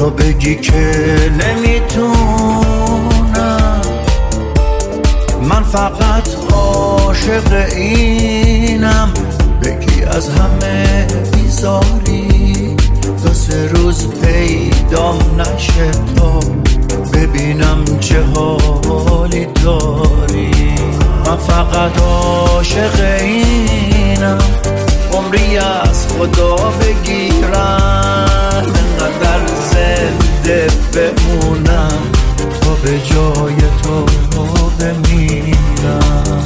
تو بگی که نمیتونم، من فقط عاشق اینم. بگی از همه بیزاری، دو سه روز پیدام نشه تا ببینم چه حالی داری. من فقط عاشق اینم، عمری از خدا بگیرم، انقدر زنده بمونم تا به جای تو بمیرم.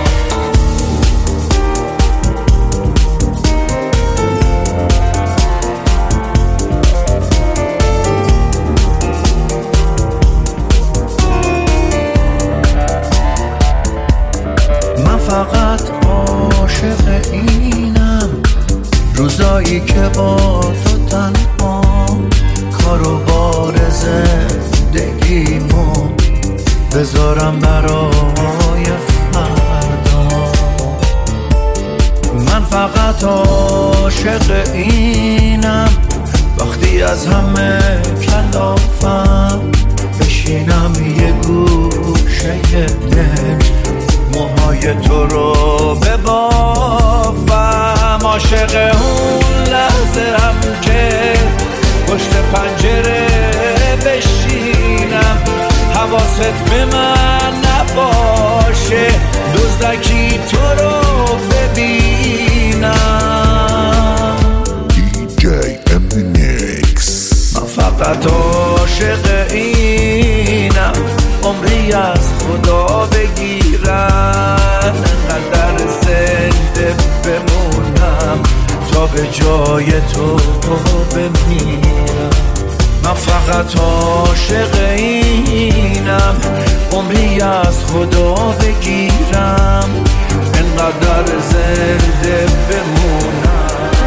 من فقط عاشق اینم، روزایی که با تو تنها کار و بار زندگیمو بذارم برای فردا. من فقط عاشق اینم، وقتی از همه کلافم بشینم یه گوشه دل، موهای تو رو ببافم. عاشق اون لحظه هم که پشت پنجره بشینم، حواست به من نباشه، دزدکی تو رو ببینم. DJ MNX. من فقط عاشق اینم، عمری از خدا بگیرم، انقدر زنده بمونم تا به جای تو بمیرم. من فقط عاشق اینم، عمری از خدا بگیرم، انقدر زنده بمونم.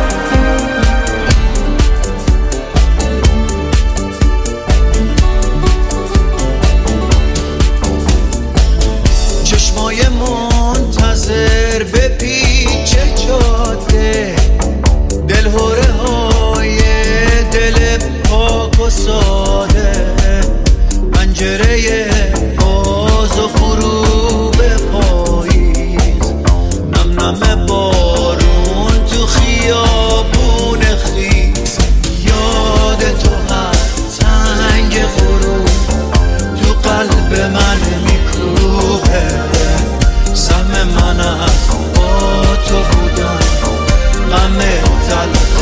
چشمای منتظر به پیچ جاده، دلهوره های دل پاک و ساده، پنجره باز و غروب پاییز، نم نم بارون تو خیابون خیس، یاد تو هر تنگ غروب تو قلب من میکوبه. سهم من از با تو بودن، غم تلخ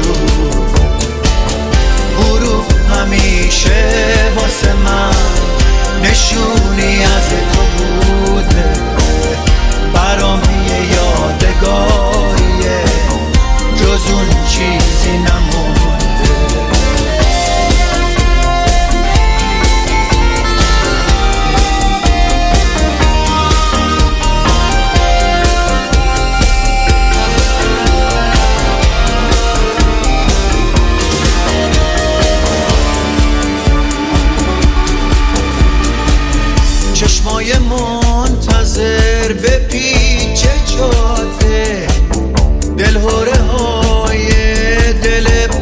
غروب همیشه واسه من نشونی از تو بوده، برام یه یادگاریه، جز اون چیزی نمونده. چشمای منتظر به پیچ جاده، دلهوره های دل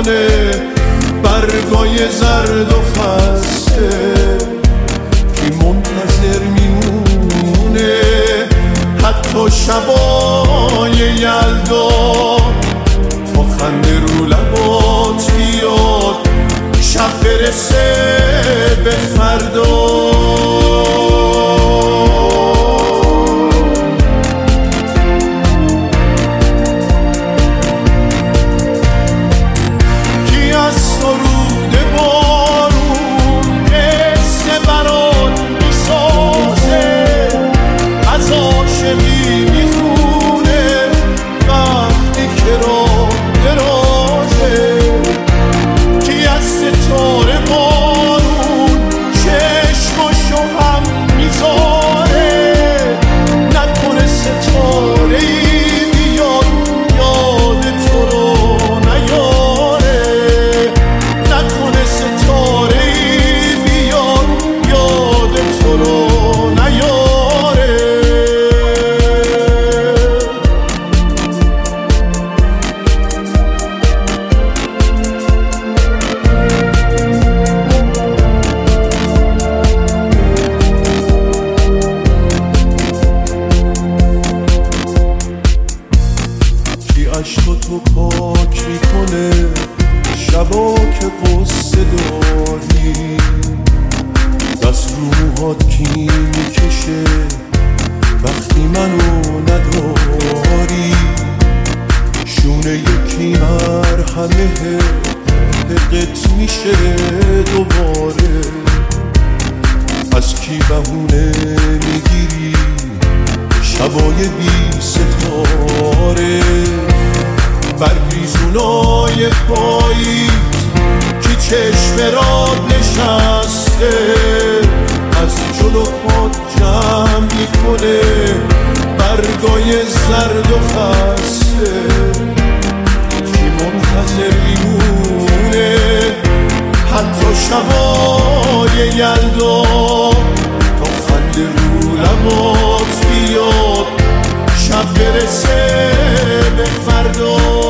میکنه برگای زرد و خسته، کی منتظر میمونه حتی شبای یلدا تا خنده رو لبات بیاد شب برسه به فردا. عشقاتو پاک میکنه شبا که قصه داری، دست رو موهات کی میکشه وقتی منو نداری، شونه یکی مرهمه حقت میشه دوباره، از کی بهونه میگیری شبای بی ستاره، برگریزونای پاییز کی چشم راد نشسته از جلو پات جمع میکنه برگای زرد و خسته، کی منتظر میمونه حتی شبای یلدا تا خنده رو لبات بیاد شب برسه به فردا.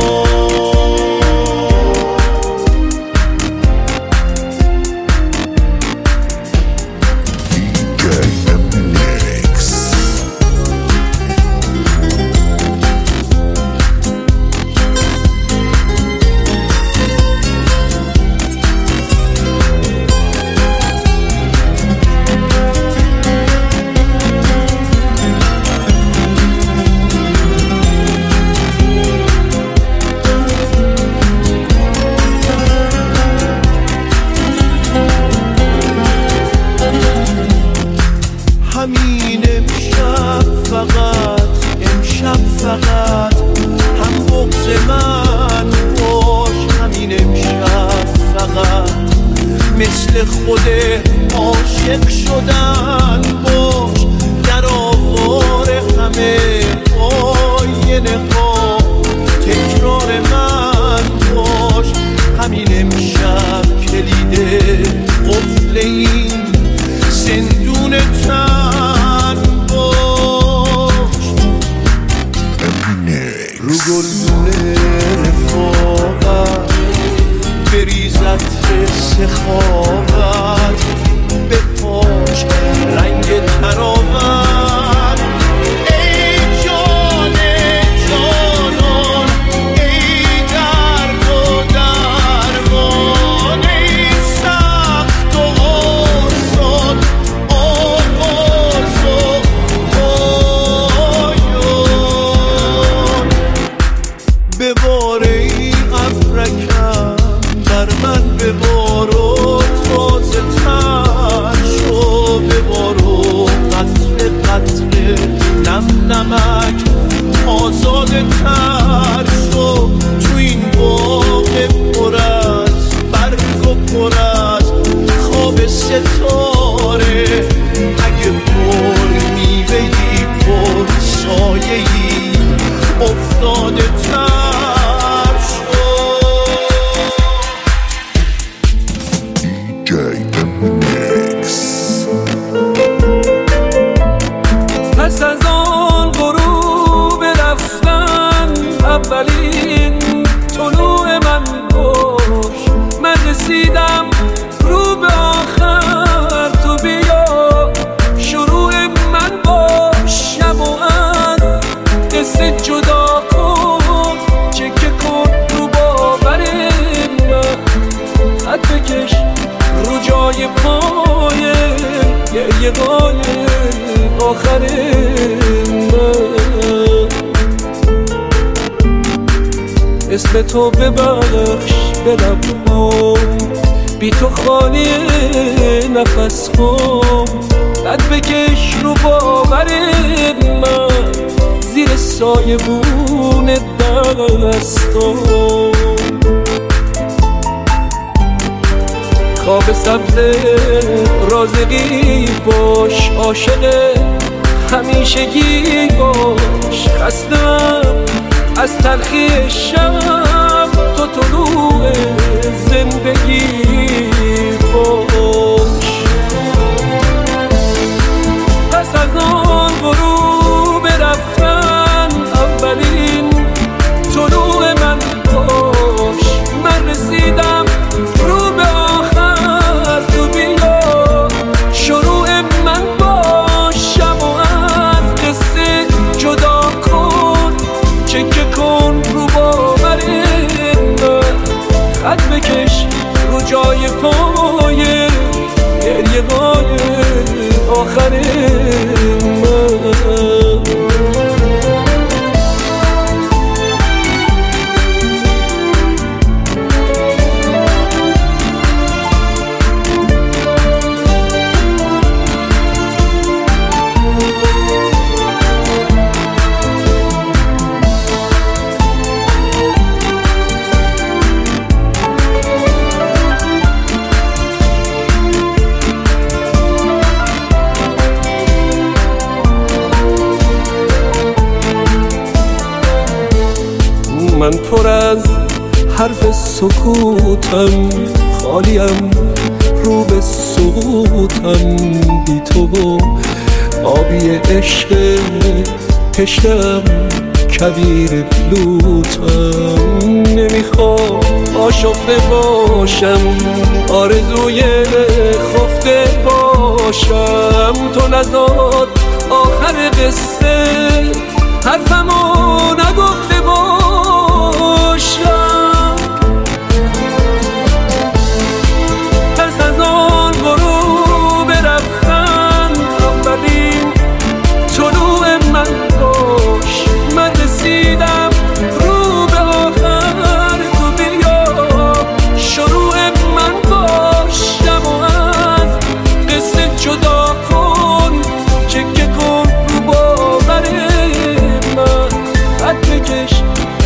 همین امشب فقط هم بغض من باش، همین امشب فقط مثل خود عاشق شدن باش، در آوار همه آینه ها تکرار من باش، همین امشب کلید قفل این زندون تن باش، رو گلدون رفاقت بریزت سخاوت به پاش رنگ تراوت، ای جان جانان ای رسیدم رو به آخر، تو بیا شروع من باشم و از قصه جدا کن، چکه کن رو باور من، خط بکش رو جای پای گریه های آخر من. اسم تو ببخش به لبم، بی تو خالی نفس خم، قد بکش رو باور من، زیر سایه بون دستم. خواب سبز رازقی باش، عاشق همیشگی باش، خستم از تلخی شب، تو طلوع زندگی باش. پس از آن غروب رفتن، اولین طلوع من باش، من رسیدم رو به آخر، تو بیا شروع من باشم و از قصه جدا کن، چکه کن رو باور من، خط بکش رو جای پای گریه های آخر من پر از حرف سکوتم، خالیم رو به سقوطم، بی تو و آبی عشق کشتم کویر لوتم. نمیخوام آشفته باشم، آرزوی خفته باشم، تو نذار آخر قصه حرفمو نگفته باشم. پس از آن غروب رفتن، اولین طلوع من باش، من رسیدم رو به آخر، تو بیا شروع من باشم و از قصه جدا کن، چکه کن رو باور من، خط بکش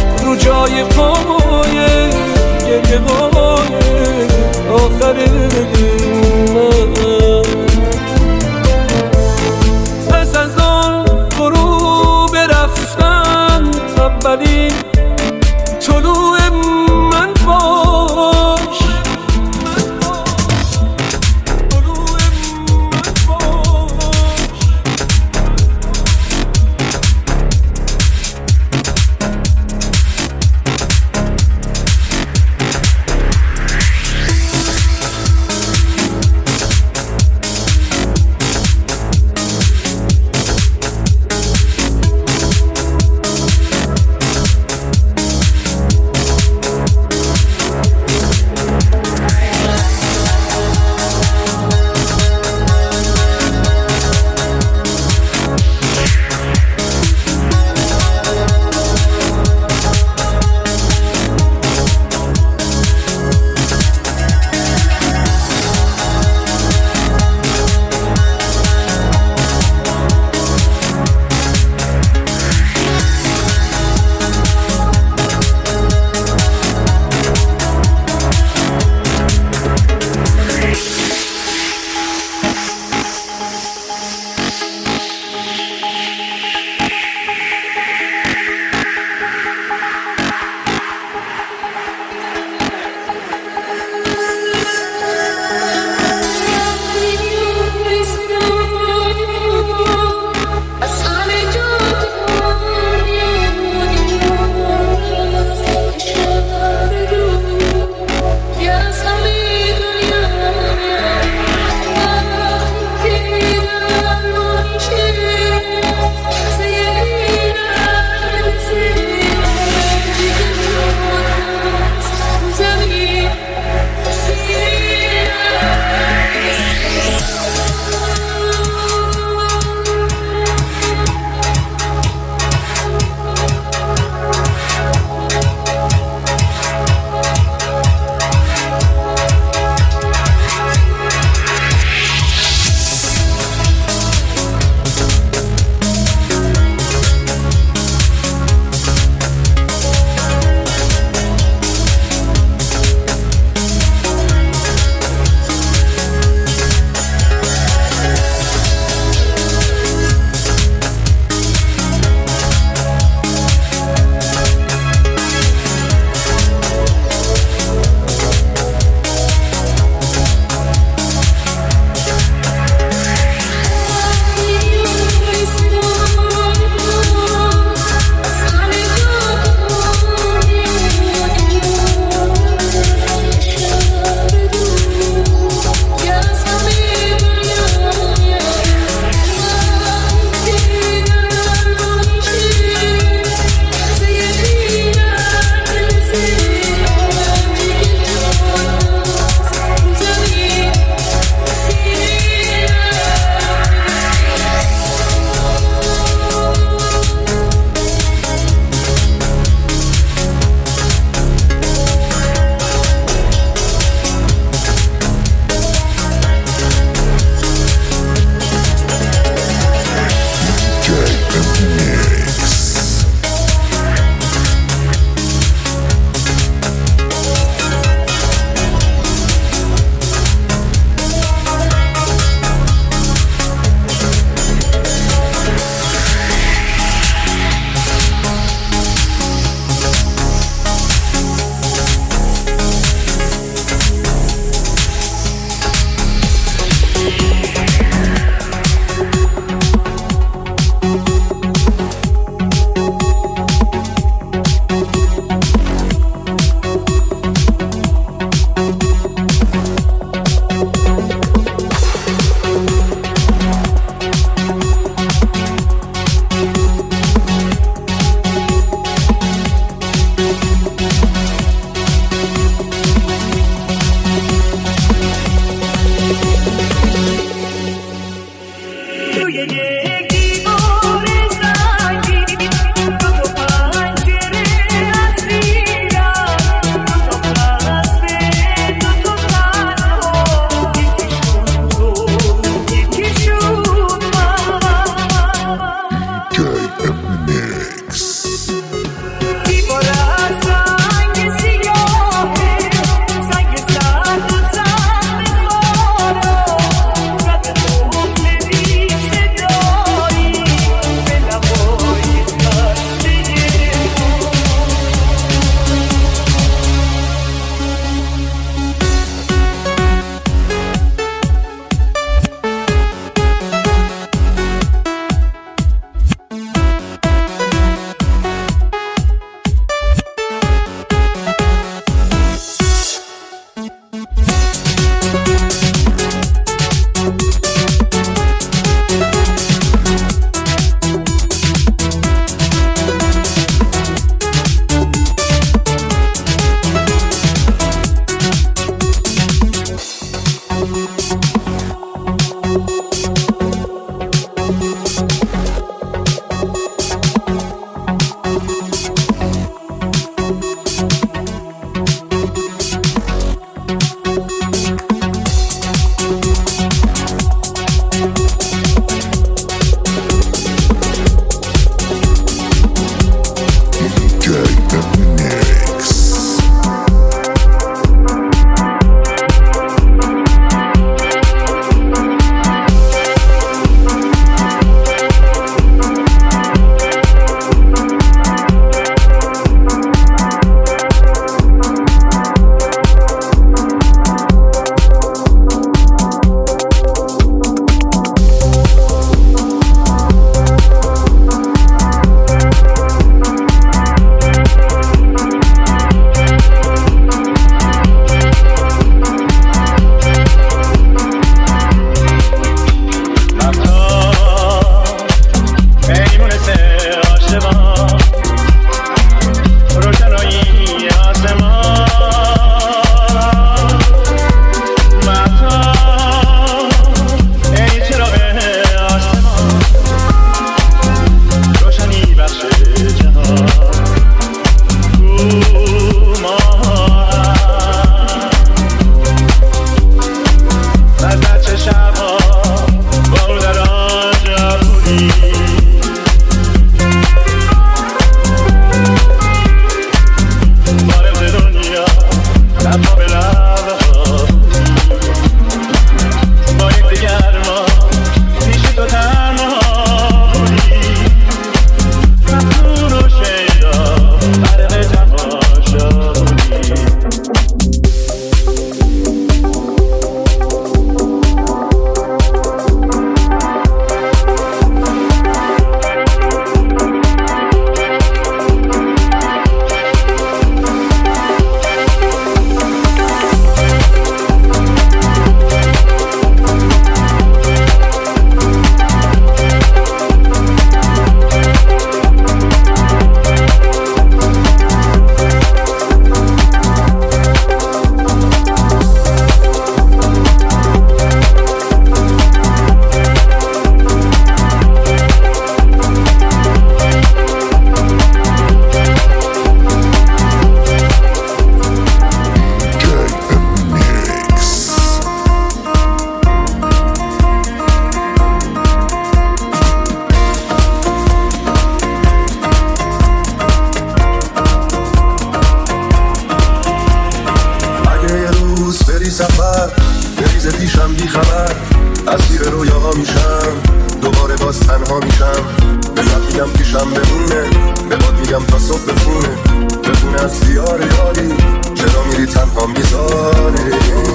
روز پیشم بی خبر اسیر رویاها میشم، دوباره باز تنها میشم. به لب میگم پیشم بمونه، به باد میگم تا صبح بخونه از دیار یاری. چرا میری تنها میذاری؟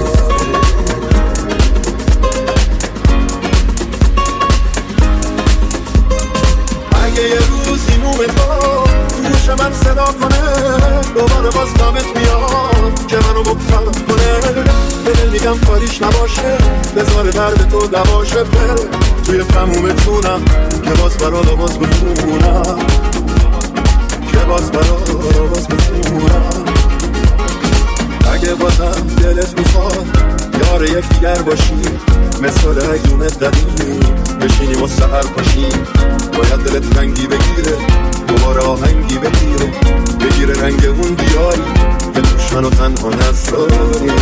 اگه یه روزی نوم تو گوش من صدا کنه، دوباره باز دامت میاد که منو مبتلا کنه. به دل میگم کاریش نباشه، بذار درد تو دواشه. بره توی تموم جونم که باز برا باز بخونم، که باز برا باز بخونم. اگه بازم دلت میخواد یار یکدیگر باشیم، مثل ایونت قدیم بشینیم و سحر پاشیم. باید دلت رنگی بگیره، دوباره آهنگی بگیره رنگ اون دیاری که توش منو تنها نذاری.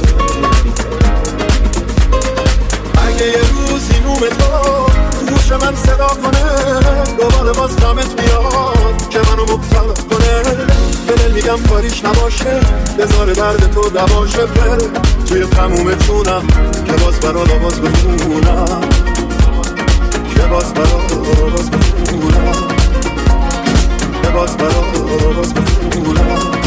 اگه یه روزی نوم تو گوش من صدا کنه، دوباره باز دامت میاد که منو مبتلا کنه. به دل میگم کاریش نباشه، بذار درد تو دواشه. بره توی تموم جونم که باز برا باز بخونم، که باز برا باز بخونم، که باز برا باز بخونم.